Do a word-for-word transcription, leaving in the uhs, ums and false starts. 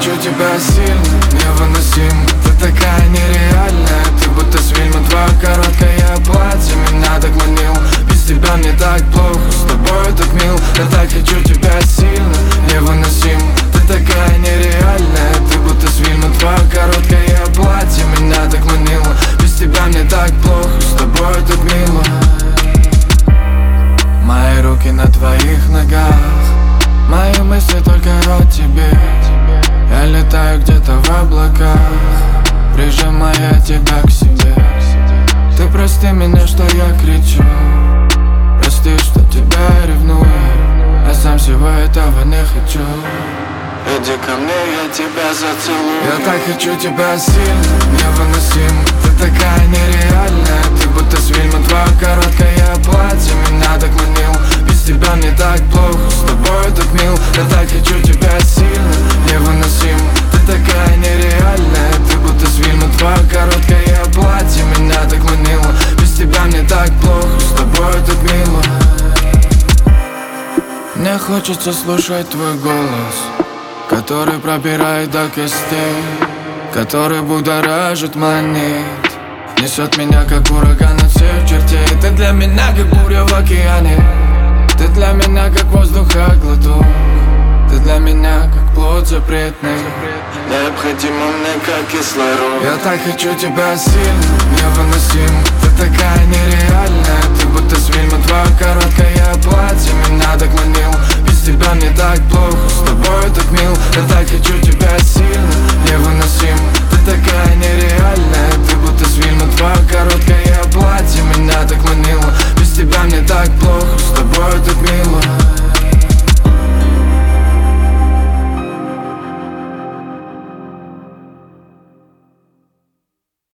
хочу тебя сильно, невыносимо. Ты такая нереальная, ты будто с фильма. Твое короткое платье меня так манил. Без тебя мне так плохо, с тобой так мил. Я так хочу тебя сильно, невыносимо. Ты такая нереальная, ты будто с фильма. Твое короткое платье меня так манило. Без тебя мне так плохо, с тобой так мило. Мои руки на твоих ногах, мои мысли только о тебе. Я летаю где-то в облаках, прижимая тебя к себе. Ты прости меня, что я кричу, прости, что тебя ревную. Я сам всего этого не хочу. Иди ко мне, я тебя зацелую. Я так хочу тебя сильно, невыносимо. Ты такая нереальная, ты будто с фильма. Твое короткое платье меня так манил. Без тебя мне так плохо, с тобой так мил. Я так хочу тебя сильно, невыносимо. Ты такая нереальная, ты будто с фильма. Твое короткое платье меня так манило. Без тебя мне так плохо, с тобой так мило. Мне хочется слушать твой голос, который пробирает до костей, который будоражит, манит, несет меня как ураган от всех чертей. Ты для меня как буря в океане, ты для меня как воздуха глоток, ты для меня как плод запретный, необходима мне как кислород. Я так хочу тебя сильно, невыносимо. Ты такая нереальная, ты будто с фильма. Твое короткое платье меня так манил. Без тебя мне так плохо, с тобой так мил. Я так хочу тебя сильно, невыносимо. Ты такая нереальная, ты будто с фильма.